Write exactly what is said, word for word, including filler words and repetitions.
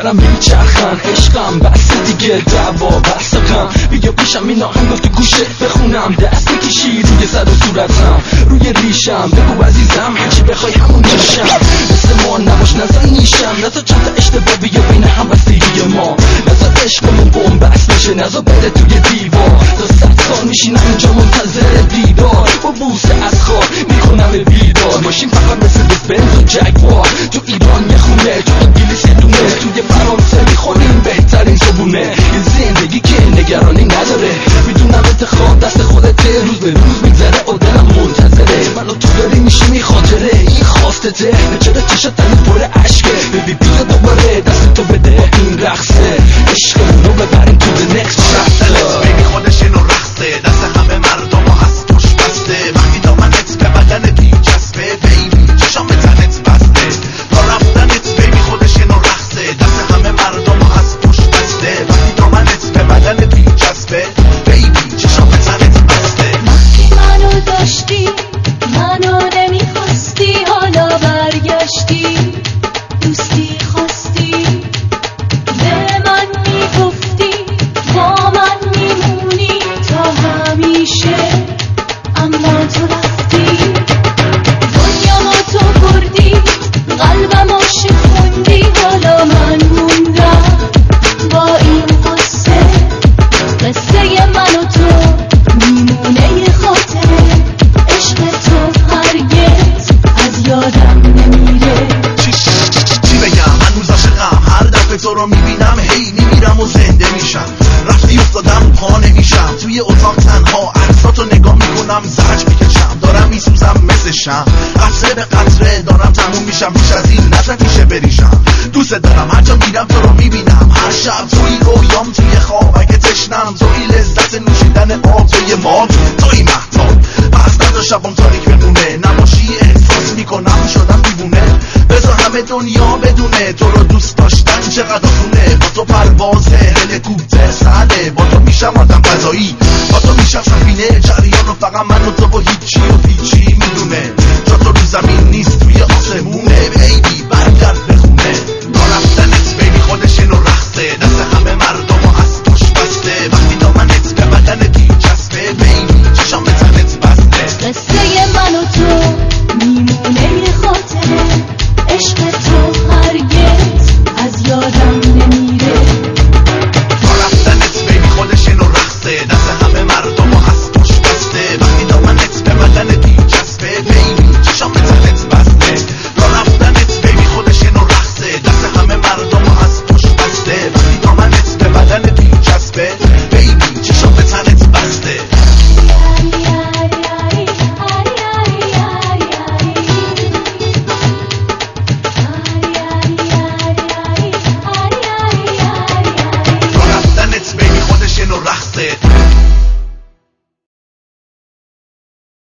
سرم میچرخن عشقم بس دیگه دعوا بس غم بیا پیشم این آهنگو تو گوشه بخونم دست بکشی روی سر و صورتم روی ریشم بگو عزیزم هرچی بخوای همون میشم مثل ما نباش نزن نیشم نزا چند تا اشتباه بیا بین هم بستگی ما نزا عشقمون بومبست بشه نزا بده توی دیوار تا صد سال میشینم اینجا منتظر دیدار با بوسه از خواب میکنم بیدار ماشین فقط مثل بنز و جگوار تو ایران یه خونه تو انگلیس یه دونه توی فرانسه میخوریم بهترین زبونه یه زندگی که نگرانی نداره میدونم انتخاب دست خودته روز به روز میگذره و دلم منتظره منو تو داری میشی خاطره این خواستته چرا چشات تنی پر عشقه ببی بیا دوباره دست تو بده این رقصه عشقمونو ببریم تو the next chapter ببین خودش اینو رقصه دست همه مردم و از توش بسته وقتی دامنت به بدن دیجسبه بیبی چشام تنت بسته تا رفتنت بیبی خودش اینو رقصه دست همه مردم و از توش بسته وقتی دامنت به بدن دیجسبه بیبی چشام تنت بسته وقتی منو داشتی منو نمیخواستی حالا برگشتی دوستی خواستی به من میگفتی با من میمونی تا همیشه اما تو رفتی دنیامو تو بردی قلبمو شکوندی حالا من موندم با این قصه قصه من و تو میمونه یه خاطره عشق تو هرگز از یادم نمیره چی بگم هنوز عاشقم هر دفعه تو رو میبینم هی میمیرم و زنده میشم رفتی افتادم پا نمیشم توی اتاق تنها عکساتو نگاه میکنم زج میکشم دارم میسوزم مثل شم قطره به قطره دارم تموم میشم پیش از این نفرت میشه بریشم دوست دارم هر جا میرم تو رو میبینم هر شب توی رویام توی خواب اگه تشنم توی لذت نوشیدن آب توی ماه توی مهتاب پس نذار شبم تاریک بمونه نباشی احساس میکنم شدم دیوونه بذار همه دنیا بدونه تو رو دوست داشتن چقدر خونه با تو پروازه هلیکوپتر ساده با تو میشم آدم فضایی با تو میشم سفینه جریان رو فقط من و تو و هیچی و هیچی میدونه جا تو رو زمین نیست توی آسمونه بیبی برگرد به خونه تا رفتنت بیبی خودش اینو رقصه دست همه مردم و از توش بسته وقتی دامنت به بدن دیجسبه بیبی چشام به تنت بسته قصه من و تو میمونه یه خاطره عشق تو هرگز از یادم نمیره تا رفتنت بیبی خودش اینو رقصه دست همه مردم و از توش بسته وقتی دامنت به بدن دیجسبه بیبی چشام به تنت بسته تا رفتنت بیبی خودش اینو رقصه دست همه مردم و از توش بسته وقتی دامنت به بدن دیجسبه بیبی چشام به تنت بسته بیبی خودش اینو رقصه